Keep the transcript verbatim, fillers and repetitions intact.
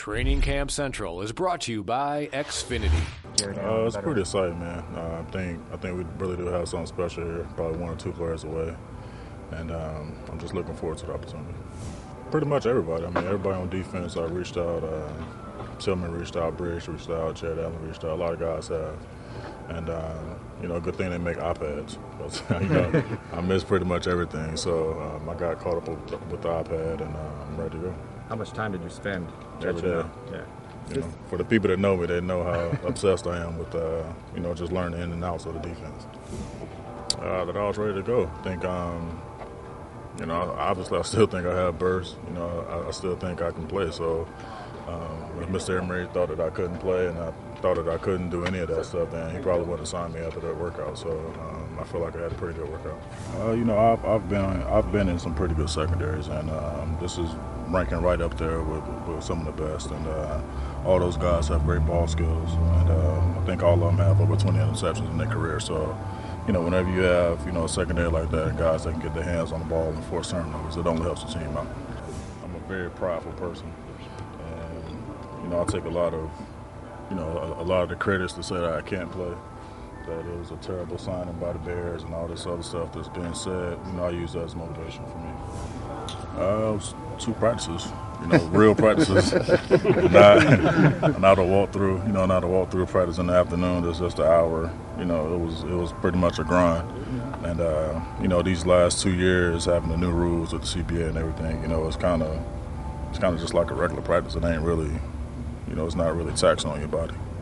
Training Camp Central is brought to you by Xfinity. Uh, it's pretty exciting, man. Uh, I think I think we really do have something special here, probably one or two players away. And um, I'm just looking forward to the opportunity. Pretty much everybody. I mean, everybody on defense, I reached out. Uh, Tillman reached out, Briggs reached out, Jared Allen reached out. A lot of guys have. And, um, you know, good thing they make iPads. You know, I missed pretty much everything. So um, I got caught up with, with the iPad, and uh, I'm ready to go. How much time did you spend every day? Yeah. You know, for the people that know me, they know how obsessed I am with, uh, you know, just learning the in and outs of the defense. Uh, that I was ready to go. I think, um, you know, obviously I still think I have burst. You know, I, I still think I can play. So um, if Mister Emery thought that I couldn't play and I thought that I couldn't do any of that stuff, then he probably wouldn't have signed me after that workout. So um, I feel like I had a pretty good workout. Uh, you know, I've, I've been I've been in some pretty good secondaries, and um, this is ranking right up there with, with some of the best. And uh, all those guys have great ball skills, and uh, I think all of them have over twenty interceptions in their career. So, you know, whenever you have, you know, a secondary like that, and guys that can get their hands on the ball and force turnovers, it only helps the team out. I'm a very prideful person, and, you know, I take a lot of, you know, a, a lot of the credits to say that I can't play, that it was a terrible signing by the Bears and all this other stuff that's being said. You know, I use that as motivation for me. Uh, it was two practices, you know, real practices, not not a walk through, you know, not a walk through practice in the afternoon. It's just an hour. You know, it was it was pretty much a grind. And uh, you know, these last two years having the new rules with the C B A and everything, you know, it's kind of it's kind of just like a regular practice. It ain't really, you know, it's not really taxing on your body.